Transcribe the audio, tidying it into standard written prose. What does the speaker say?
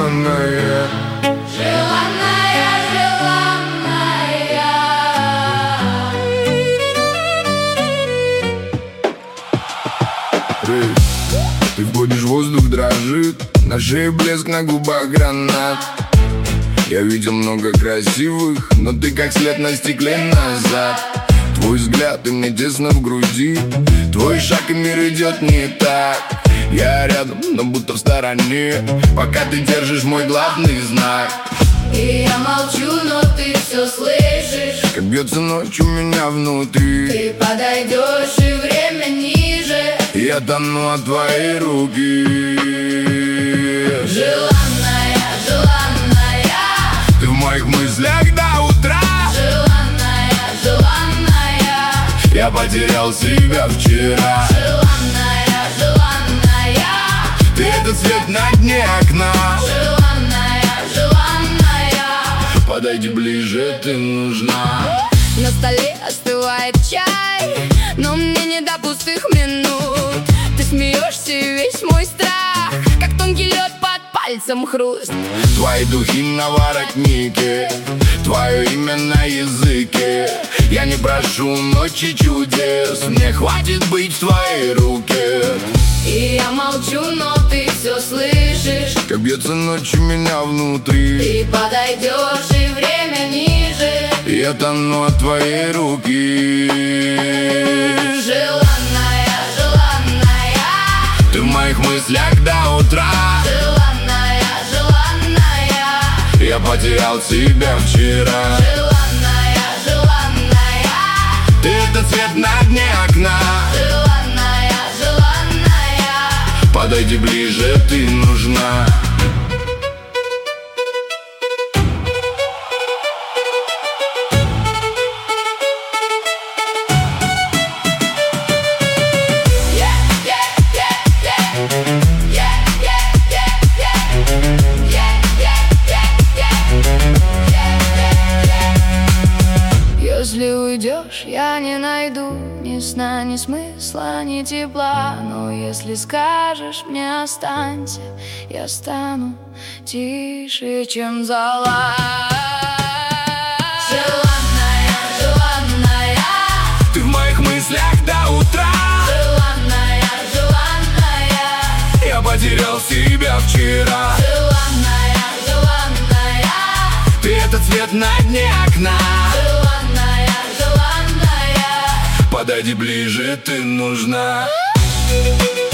желанная. Желанная, желанная. Ты входишь, воздух дрожит, на шее блеск, на губах гранат. Я видел много красивых, но ты как след на стекле назад. Твой взгляд, и мне тесно в груди. Твой шаг, и мир идет не так. Я рядом, но будто в стороне, пока ты держишь мой главный знак. И я молчу, но ты все слышишь. Как бьется ночь у меня внутри. Ты подойдешь, и время ниже. Я тону от твоей руки. Желанная, желанная. Ты в моих мыслях до утра. Желанная, желанная. Я потерял себя вчера. Желанная, желанная. Ты это свет на дне окна. Желанная, желанная. Подойди ближе, ты нужна. На столе остывает чай, но мне не до пустых минут. Ты смеешься, и весь мой страх, как тонкий лед под пальцем хруст. Твои духи на воротнике, твое имя на языке. Я не прошу ночи чудес, мне хватит быть в твоей руке. И я молчу, но ты все слышишь. Как бьется ночь у меня внутри. Ты подойдешь, и время ниже. Я тону от твоей руки. Желанная, желанная. Ты в моих мыслях до утра. Желанная, желанная. Я потерял себя вчера. Желанная, желанная. Ты это свет на дне окна. Желанная, желанная. Подойди ближе, ты нужна. Если уйдешь, я не найду ни сна, ни смысла, ни тепла. Но если скажешь мне останься, я стану тише, чем зола. Желанная, желанная. Ты в моих мыслях до утра. Желанная, желанная. Я потерял себя вчера. Желанная, желанная. Ты этот свет на дне окна. Желанная, желанная. Подойди ближе, ты нужна.